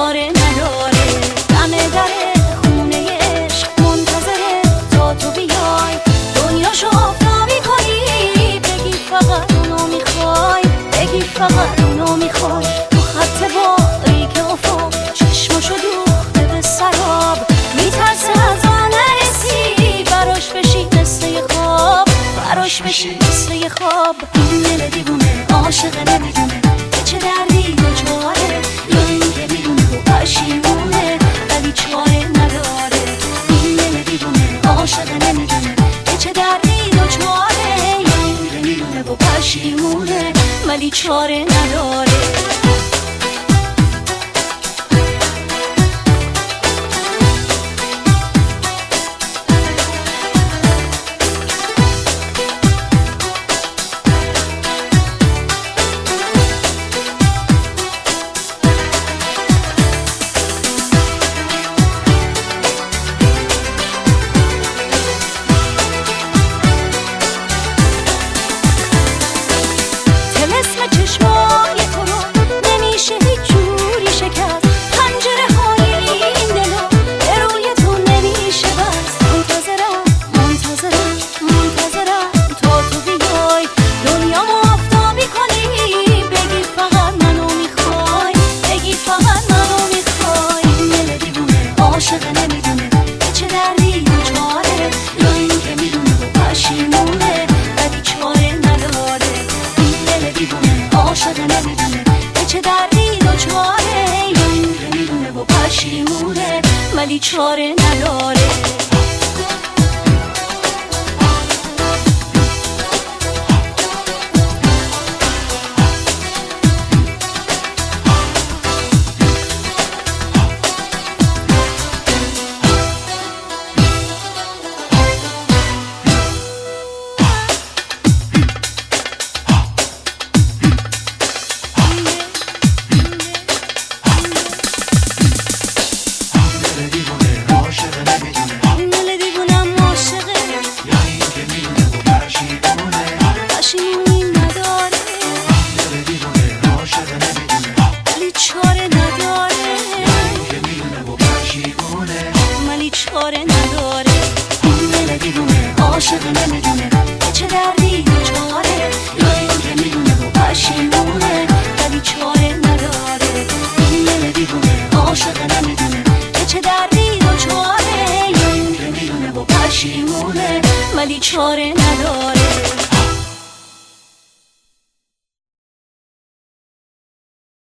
چاره نداره. دم در خونه عشق منتظره تا تو بیای، دنیاشو آفتابی کنی، بگی فقط اونو میخوای، بگی فقط اونو میخوای. تو خط باریک افق چشمشو دوخته به سراب، میترسه از آن نرسی، براش بشی مثل یه خواب، براش بشی مثل یه خواب. این دل دیوونه عاشق نمیدونه که چه دردی دچاره، یا اینکه میدونه و پشیمونه ولی چاره نداره. این دل دیوونه عاشق نمیدونه که چه دردی دچاره، یا اینکه میدونه و پشیمونه ولی چاره نداره. چشمای تو رو نمیشه هیچ جوری شکست، پنجره های این دلو به روی تو نمیشه بست. منتظرم منتظرم منتظرم تا تو بیای، دنیامو آفتابی کنی، بگی فقط منو میخوای، بگی فقط منو میخوای. این دل دیوونه عاشق نمیدونه که چه دردی دچاره، یا اینکه میدونه و پشیمونه ولی چاره نداره. این دل دیوونه عاشق نمیدونه که چه دردی دچاره، یا اینکه میدونه و پشیمونه ولی چاره نداره. چاره نداره. این دل دیوونه عاشق نمیدونه که چه دردی دچاره، یا اینکه میدونه و پشیمونه ولی چاره نداره. این دل دیوونه عاشق نمیدونه که چه دردی دچاره، یا اینکه میدونه و پشیمونه ولی چاره نداره.